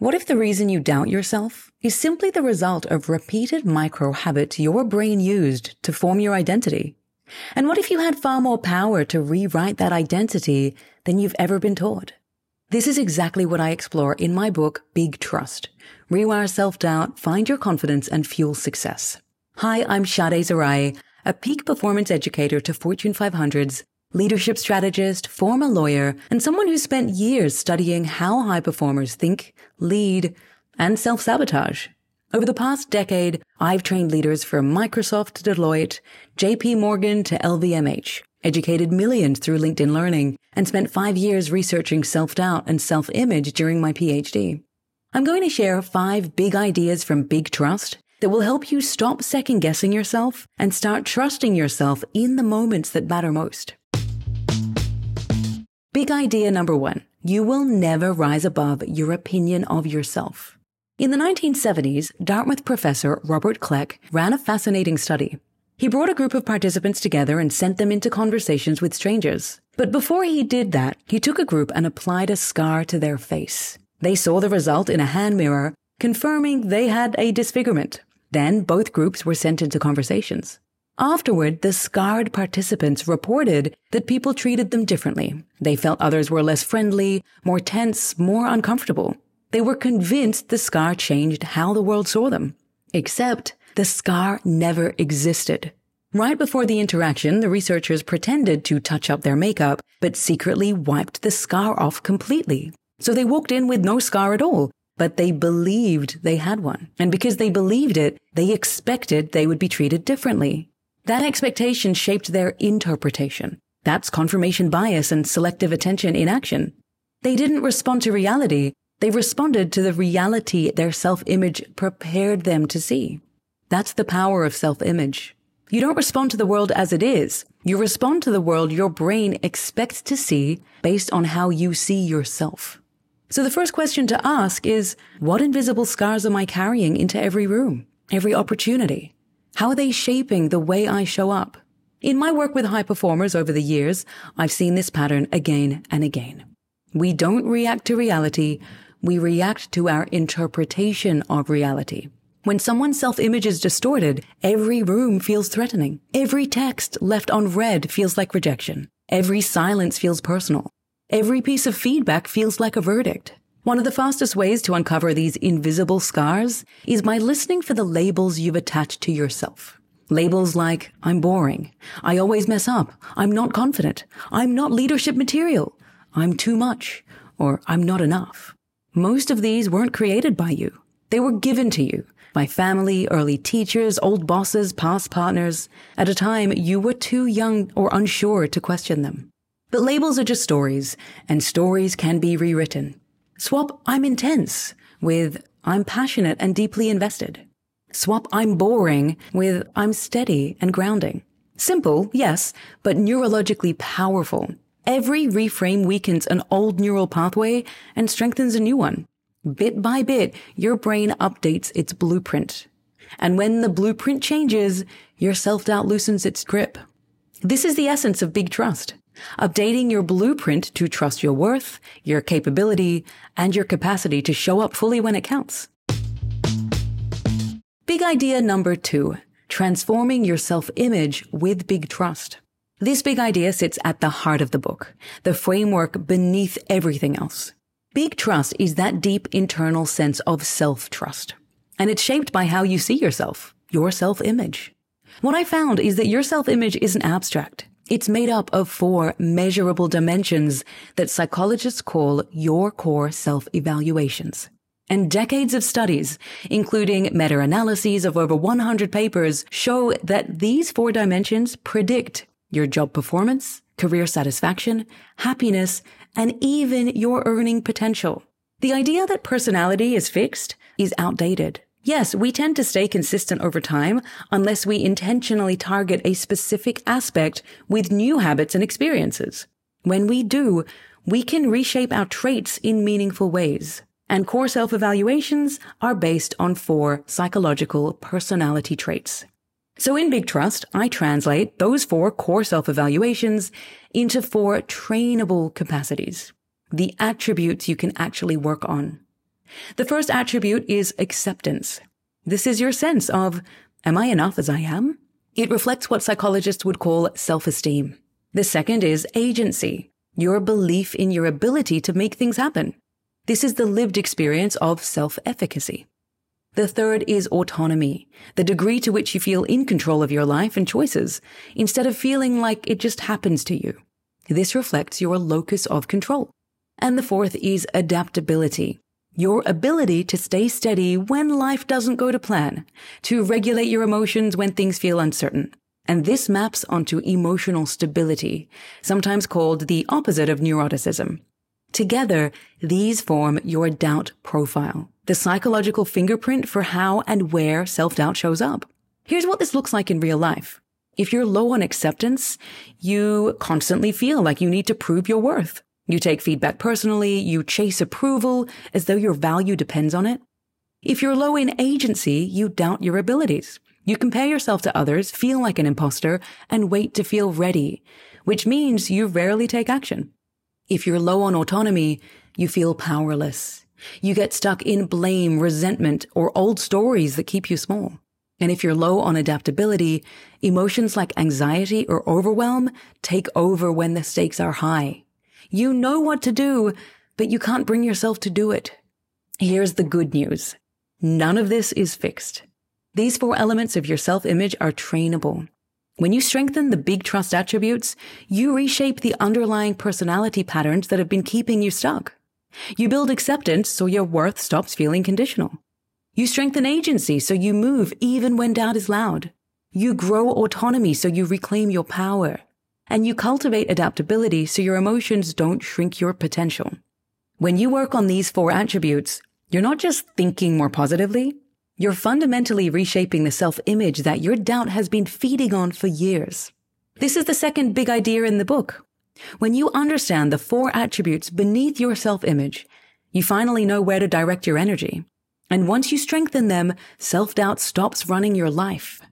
What if the reason you doubt yourself is simply the result of repeated micro habits your brain used to form your identity? And what if you had far more power to rewrite that identity than you've ever been taught? This is exactly what I explore in my book, Big Trust. Rewire self-doubt, find your confidence, and fuel success. Hi, I'm Sade Zarai, a peak performance educator to Fortune 500s, leadership strategist, former lawyer, and someone who spent years studying how high performers think, lead, and self-sabotage. Over the past decade, I've trained leaders from Microsoft to Deloitte, JP Morgan to LVMH, educated millions through LinkedIn Learning, and spent 5 years researching self-doubt and self-image during my PhD. I'm going to share 5 big ideas from Big Trust that will help you stop second-guessing yourself and start trusting yourself in the moments that matter most. Big idea number 1. You will never rise above your opinion of yourself. In the 1970s, Dartmouth professor Robert Kleck ran a fascinating study. He brought a group of participants together and sent them into conversations with strangers. But before he did that, he took a group and applied a scar to their face. They saw the result in a hand mirror, confirming they had a disfigurement. Then both groups were sent into conversations. Afterward, the scarred participants reported that people treated them differently. They felt others were less friendly, more tense, more uncomfortable. They were convinced the scar changed how the world saw them. Except the scar never existed. Right before the interaction, the researchers pretended to touch up their makeup, but secretly wiped the scar off completely. So they walked in with no scar at all, but they believed they had one. And because they believed it, they expected they would be treated differently. That expectation shaped their interpretation. That's confirmation bias and selective attention in action. They didn't respond to reality. They responded to the reality their self-image prepared them to see. That's the power of self-image. You don't respond to the world as it is. You respond to the world your brain expects to see based on how you see yourself. So the first question to ask is, what invisible scars am I carrying into every room, every opportunity? How are they shaping the way I show up? In my work with high performers over the years, I've seen this pattern again and again. We don't react to reality. We react to our interpretation of reality. When someone's self-image is distorted, every room feels threatening. Every text left unread feels like rejection. Every silence feels personal. Every piece of feedback feels like a verdict. One of the fastest ways to uncover these invisible scars is by listening for the labels you've attached to yourself. Labels like, I'm boring, I always mess up, I'm not confident, I'm not leadership material, I'm too much, or I'm not enough. Most of these weren't created by you. They were given to you by family, early teachers, old bosses, past partners, at a time you were too young or unsure to question them. But labels are just stories, and stories can be rewritten. Swap I'm intense with I'm passionate and deeply invested. Swap I'm boring with I'm steady and grounding. Simple, yes, but neurologically powerful. Every reframe weakens an old neural pathway and strengthens a new one. Bit by bit, your brain updates its blueprint. And when the blueprint changes, your self-doubt loosens its grip. This is the essence of Big Trust. Updating your blueprint to trust your worth, your capability, and your capacity to show up fully when it counts. Big idea number 2, transforming your self-image with Big Trust. This big idea sits at the heart of the book, the framework beneath everything else. Big Trust is that deep internal sense of self-trust, and it's shaped by how you see yourself, your self-image. What I found is that your self-image isn't abstract. It's made up of 4 measurable dimensions that psychologists call your core self-evaluations. And decades of studies, including meta-analyses of over 100 papers, show that these 4 dimensions predict your job performance, career satisfaction, happiness, and even your earning potential. The idea that personality is fixed is outdated. Yes, we tend to stay consistent over time unless we intentionally target a specific aspect with new habits and experiences. When we do, we can reshape our traits in meaningful ways. And core self-evaluations are based on 4 psychological personality traits. So in Big Trust, I translate those 4 core self-evaluations into 4 trainable capacities, the attributes you can actually work on. The first attribute is acceptance. This is your sense of, am I enough as I am? It reflects what psychologists would call self-esteem. The second is agency, your belief in your ability to make things happen. This is the lived experience of self-efficacy. The third is autonomy, the degree to which you feel in control of your life and choices, instead of feeling like it just happens to you. This reflects your locus of control. And the fourth is adaptability, your ability to stay steady when life doesn't go to plan, to regulate your emotions when things feel uncertain. And this maps onto emotional stability, sometimes called the opposite of neuroticism. Together, these form your doubt profile, the psychological fingerprint for how and where self-doubt shows up. Here's what this looks like in real life. If you're low on acceptance, you constantly feel like you need to prove your worth. You take feedback personally, you chase approval as though your value depends on it. If you're low in agency, you doubt your abilities. You compare yourself to others, feel like an imposter, and wait to feel ready, which means you rarely take action. If you're low on autonomy, you feel powerless. You get stuck in blame, resentment, or old stories that keep you small. And if you're low on adaptability, emotions like anxiety or overwhelm take over when the stakes are high. You know what to do, but you can't bring yourself to do it. Here's the good news. None of this is fixed. These 4 elements of your self-image are trainable. When you strengthen the big trust attributes, you reshape the underlying personality patterns that have been keeping you stuck. You build acceptance so your worth stops feeling conditional. You strengthen agency so you move even when doubt is loud. You grow autonomy so you reclaim your power. And you cultivate adaptability so your emotions don't shrink your potential. When you work on these 4 attributes, you're not just thinking more positively, you're fundamentally reshaping the self-image that your doubt has been feeding on for years. This is the second big idea in the book. When you understand the 4 attributes beneath your self-image, you finally know where to direct your energy. And once you strengthen them, self-doubt stops running your life.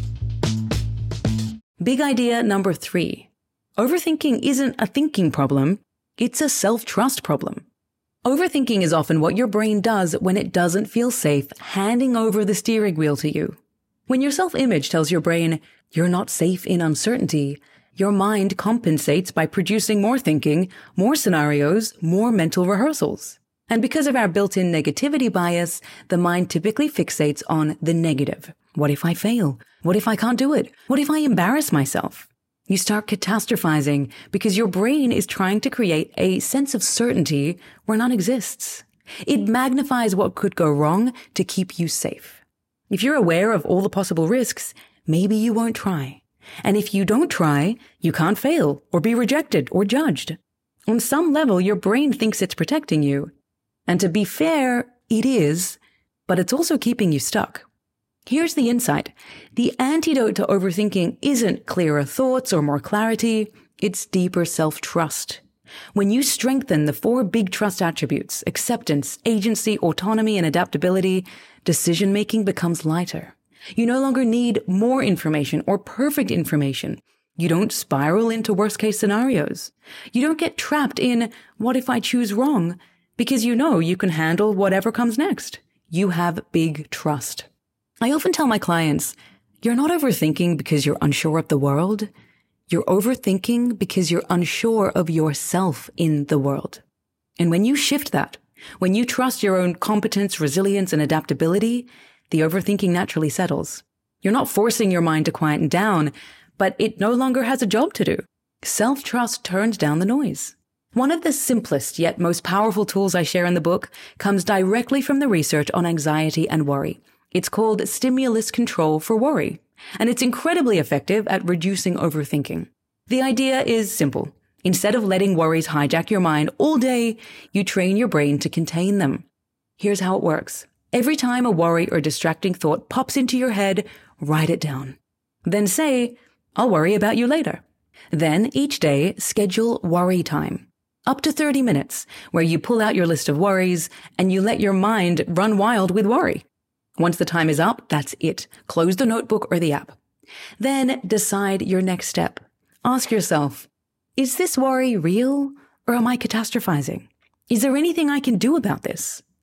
Big idea number 3. Overthinking isn't a thinking problem, it's a self-trust problem. Overthinking is often what your brain does when it doesn't feel safe handing over the steering wheel to you. When your self-image tells your brain, you're not safe in uncertainty, your mind compensates by producing more thinking, more scenarios, more mental rehearsals. And because of our built-in negativity bias, the mind typically fixates on the negative. What if I fail? What if I can't do it? What if I embarrass myself? You start catastrophizing because your brain is trying to create a sense of certainty where none exists. It magnifies what could go wrong to keep you safe. If you're aware of all the possible risks, maybe you won't try. And if you don't try, you can't fail or be rejected or judged. On some level, your brain thinks it's protecting you. And to be fair, it is, but it's also keeping you stuck. Here's the insight. The antidote to overthinking isn't clearer thoughts or more clarity. It's deeper self-trust. When you strengthen the 4 big trust attributes, acceptance, agency, autonomy, and adaptability, decision-making becomes lighter. You no longer need more information or perfect information. You don't spiral into worst-case scenarios. You don't get trapped in, what if I choose wrong? Because you know you can handle whatever comes next. You have big trust. I often tell my clients, you're not overthinking because you're unsure of the world. You're overthinking because you're unsure of yourself in the world. And when you shift that, when you trust your own competence, resilience, and adaptability, the overthinking naturally settles. You're not forcing your mind to quieten down, but it no longer has a job to do. Self-trust turns down the noise. One of the simplest yet most powerful tools I share in the book comes directly from the research on anxiety and worry. It's called stimulus control for worry, and it's incredibly effective at reducing overthinking. The idea is simple. Instead of letting worries hijack your mind all day, you train your brain to contain them. Here's how it works. Every time a worry or distracting thought pops into your head, write it down. Then say, I'll worry about you later. Then each day, schedule worry time. Up to 30 minutes, where you pull out your list of worries and you let your mind run wild with worry. Once the time is up, that's it. Close the notebook or the app. Then decide your next step. Ask yourself, is this worry real or am I catastrophizing? Is there anything I can do about this?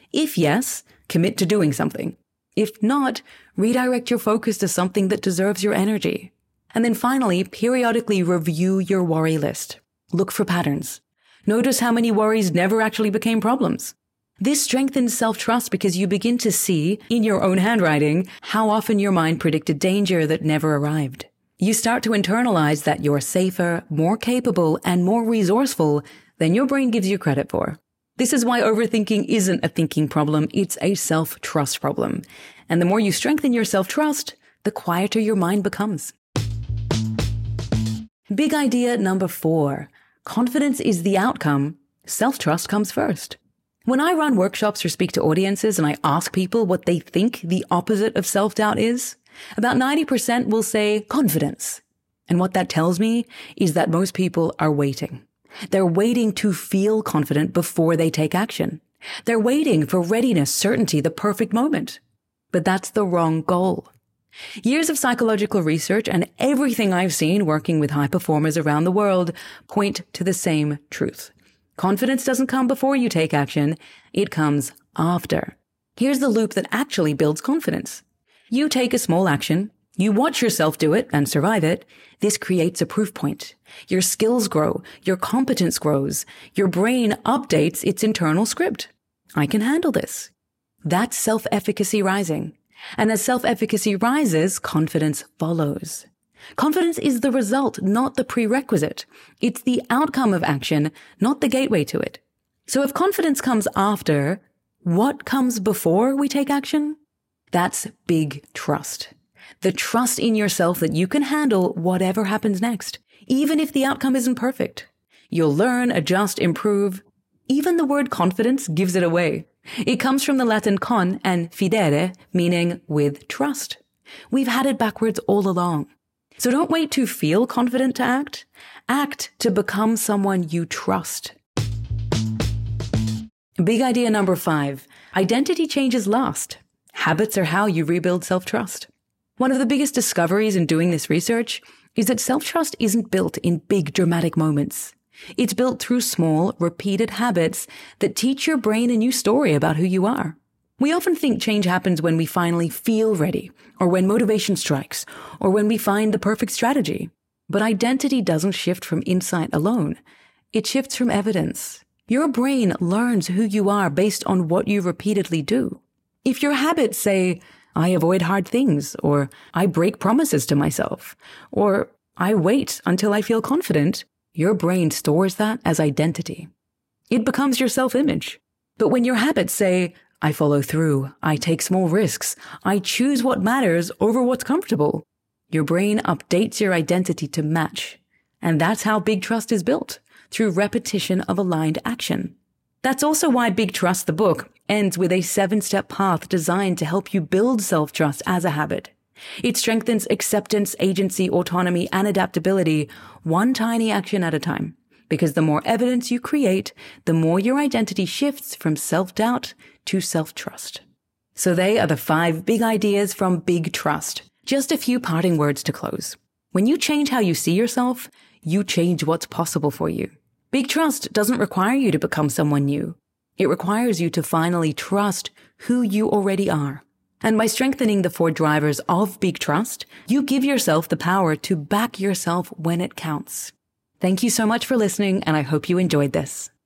If yes, commit to doing something. If not, redirect your focus to something that deserves your energy. And then finally, periodically review your worry list. Look for patterns. Notice how many worries never actually became problems. This strengthens self-trust because you begin to see, in your own handwriting, how often your mind predicted danger that never arrived. You start to internalize that you're safer, more capable, and more resourceful than your brain gives you credit for. This is why overthinking isn't a thinking problem, it's a self-trust problem. And the more you strengthen your self-trust, the quieter your mind becomes. Big idea number 4. Confidence is the outcome. Self-trust comes first. When I run workshops or speak to audiences and I ask people what they think the opposite of self-doubt is, about 90% will say confidence. And what that tells me is that most people are waiting. They're waiting to feel confident before they take action. They're waiting for readiness, certainty, the perfect moment. But that's the wrong goal. Years of psychological research and everything I've seen working with high performers around the world point to the same truth. Confidence doesn't come before you take action. It comes after. Here's the loop that actually builds confidence. You take a small action. You watch yourself do it and survive it. This creates a proof point. Your skills grow. Your competence grows. Your brain updates its internal script. I can handle this. That's self-efficacy rising. And as self-efficacy rises, confidence follows. Confidence is the result, not the prerequisite. It's the outcome of action, not the gateway to it. So if confidence comes after, what comes before we take action? That's big trust. The trust in yourself that you can handle whatever happens next, even if the outcome isn't perfect. You'll learn, adjust, improve. Even the word confidence gives it away. It comes from the Latin con and fidere, meaning with trust. We've had it backwards all along. So don't wait to feel confident to act. Act to become someone you trust. Big idea number 5. Identity changes last. Habits are how you rebuild self-trust. One of the biggest discoveries in doing this research is that self-trust isn't built in big dramatic moments. It's built through small, repeated habits that teach your brain a new story about who you are. We often think change happens when we finally feel ready, or when motivation strikes, or when we find the perfect strategy. But identity doesn't shift from insight alone. It shifts from evidence. Your brain learns who you are based on what you repeatedly do. If your habits say, I avoid hard things, or I break promises to myself, or I wait until I feel confident, your brain stores that as identity. It becomes your self-image. But when your habits say, I follow through, I take small risks, I choose what matters over what's comfortable, your brain updates your identity to match. And that's how Big Trust is built, through repetition of aligned action. That's also why Big Trust, the book, ends with a 7-step path designed to help you build self-trust as a habit. It strengthens acceptance, agency, autonomy, and adaptability, one tiny action at a time. Because the more evidence you create, the more your identity shifts from self-doubt to self-trust. So they are the 5 big ideas from Big Trust. Just a few parting words to close. When you change how you see yourself, you change what's possible for you. Big Trust doesn't require you to become someone new. It requires you to finally trust who you already are. And by strengthening the 4 drivers of Big Trust, you give yourself the power to back yourself when it counts. Thank you so much for listening, and I hope you enjoyed this.